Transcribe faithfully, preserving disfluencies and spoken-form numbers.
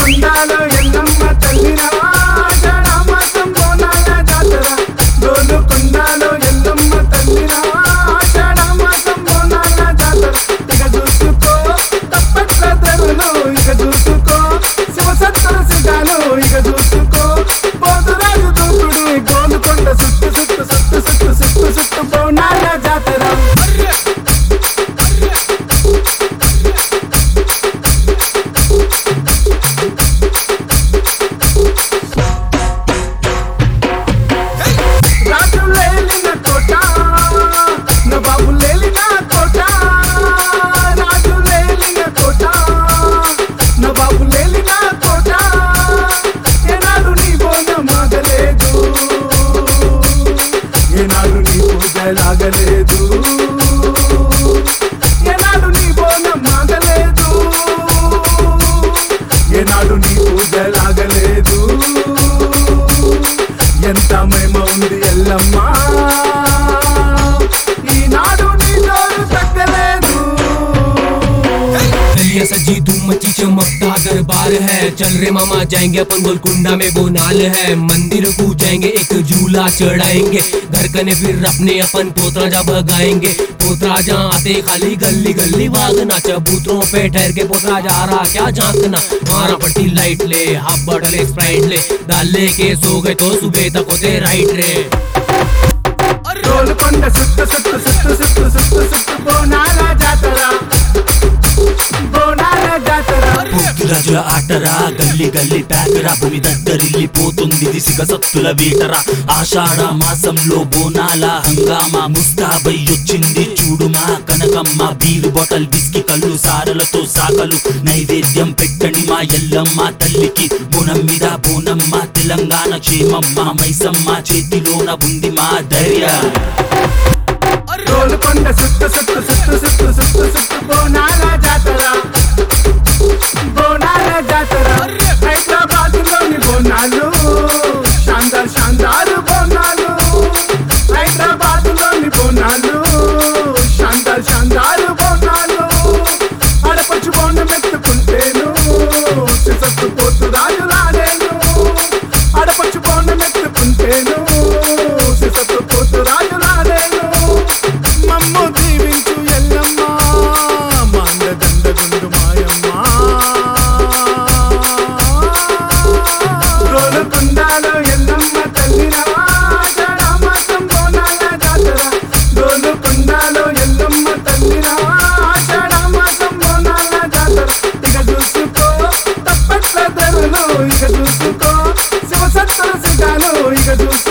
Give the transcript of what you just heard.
గోలుకొండలో ఎల్లమ్మ తల్లిరా ఆషాఢమాసం బోనాల జాతర. గోలుకొండలో ఎల్లమ్మ తల్లిరా ఆషాఢమాసం బోనాల జాతర. ఇక చూసుకో తప్పట్ల తెరులు, ఇక చూసుకో శివసత్తర సిగాలు, ఇక చూసుకో పోతురాజు దూకుడు. గోలుకొండ సుట్టు సుట్టు సుట్టు సుట్టు సుట్టు సుట్టు బోనాల జాతర. లాగలేదు ఏనాడు నీ బోనం మాగలేదు, ఏనాడు నీ పూజ లాగలేదు. ఎంత మహిమ ఉంది ఎల్లమ్మ, ఈనాడు నీ జోరు తగ్గలేదు. चलिए सजी धूम मची चमकता दरबार है, चल रे मामा जाएंगे अपन गोलकुंडा में वो नाल है। मंदिर को जाएंगे एक झूला चढ़ाएंगे, घर कने फिर अपने अपन पोतरा जा भगाएंगे। पोतरा जा आते खाली गली गली भागना, चबूतरों पे ठहर के पोतरा जा रहा क्या झांकना। मारा पड़ती लाइट ले हाफ बॉटल स्प्राइट ले, दाल लेके सो गए तो सुबह तक होते राइट रे। గోలుకొండ సుట్టు సుట్టు సుట్టు సుట్టు సుట్టు సుట్టు బోనాల జాతర, బోనాల జాతర. రాజుల ఆటరా గల్లి గల్లి ప్యాకరా, భూమి దగ్గరిల్లి పోతుంది దిశగ సత్తుల వేటరా. ఆషాఢ మాసంలో బోనాల హంగామా ముస్తాబై వచ్చింది చూడుమా కనకమ్మ. బీరు బాటల్ బిస్కి కళ్ళు సారలతో సాకలు నైవేద్యం పెట్టండి మా ఎల్లమ్మ తల్లికి. బోనం మీద బోనమ్మ తెలంగాణ క్షేమమ్మ, మైసమ్మ చేతిలోన ఉంది మా ధైర్య. గోలుకొండ సుట్టు సుట్టు సుట్టు సుట్టు సుట్టు సుట్టు బోనాల జాతర, బోనాల జాతర. హైదరాబాద్ లోని బోనాలు శాందార్ శాందారు బోనాలు, హైదరాబాద్ లోని బోనాలు శాందార్ శాందారు బోనాలు. ఆడపచ్చు బోనం ఎత్తుకుంటేను సిసత్తు పోతు రాజులాడేను, ఆడపచ్చు బోనం ఎత్తుకుంటేను సిసత్తు పోతు రాజులాడేను. మమ్ము దీవించు ఎల్లమ్మ మాండ దండగుండు మాయమ్మ. గోలుకొండలో ఎల్లమ్మ తల్లిరా ఆషాఢమాసం బోనాల జాతర. గోలుకొండలో ఎల్లమ్మ తల్లిరా ఆషాఢమాసం బోనాల జాతర. ఇక చూసుకో తప్పట్ల తెరులు, ఇక చూసుకో శివసత్తర సిగాలు, ఇక చూసుకో